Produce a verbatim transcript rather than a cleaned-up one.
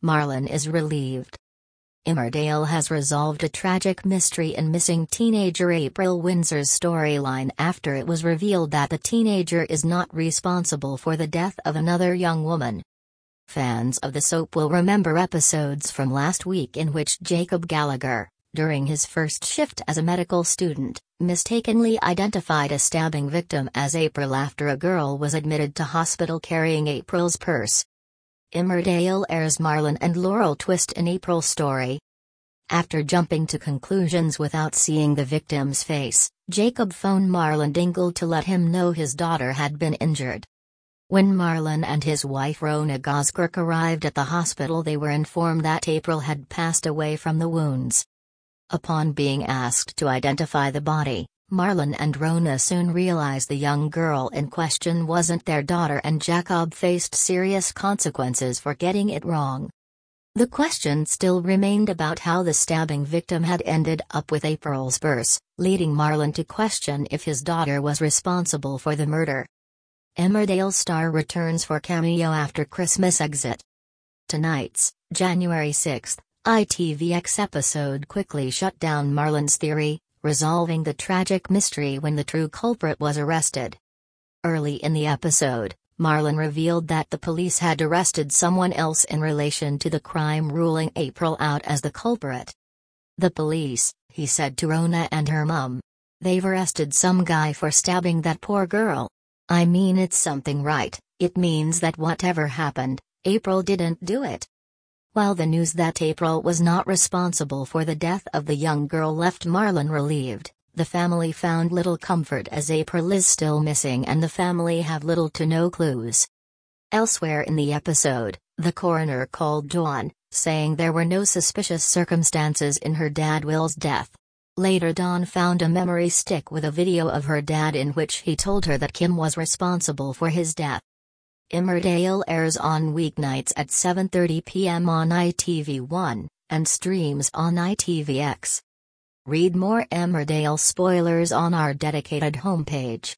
Marlon is relieved. Emmerdale has resolved a tragic mystery in missing teenager April Windsor's storyline after it was revealed that the teenager is not responsible for the death of another young woman. Fans of the soap will remember episodes from last week in which Jacob Gallagher, during his first shift as a medical student, mistakenly identified a stabbing victim as April after a girl was admitted to hospital carrying April's purse. Emmerdale airs Marlon and Laurel twist in April's story. After jumping to conclusions without seeing the victim's face, Jacob phoned Marlon Dingle to let him know his daughter had been injured. When Marlon and his wife Rona Goskirk arrived at the hospital, they were informed that April had passed away from the wounds. Upon being asked to identify the body, Marlon and Rona soon realized the young girl in question wasn't their daughter, and Jacob faced serious consequences for getting it wrong. The question still remained about how the stabbing victim had ended up with April's purse, leading Marlon to question if his daughter was responsible for the murder. Emmerdale star returns for cameo after Christmas exit. Tonight's, January sixth, I T V X episode quickly shut down Marlon's theory, resolving the tragic mystery when the true culprit was arrested. Early in the episode, Marlon revealed that the police had arrested someone else in relation to the crime, ruling April out as the culprit. "The police," he said to Rona and her mum. "They've arrested some guy for stabbing that poor girl. I mean, it's something, right? It means that whatever happened, April didn't do it." While the news that April was not responsible for the death of the young girl left Marlon relieved, the family found little comfort as April is still missing and the family have little to no clues. Elsewhere in the episode, the coroner called Dawn, saying there were no suspicious circumstances in her dad Will's death. Later, Dawn found a memory stick with a video of her dad in which he told her that Kim was responsible for his death. Emmerdale airs on weeknights at seven thirty p m on I T V one, and streams on I T V X. Read more Emmerdale spoilers on our dedicated homepage.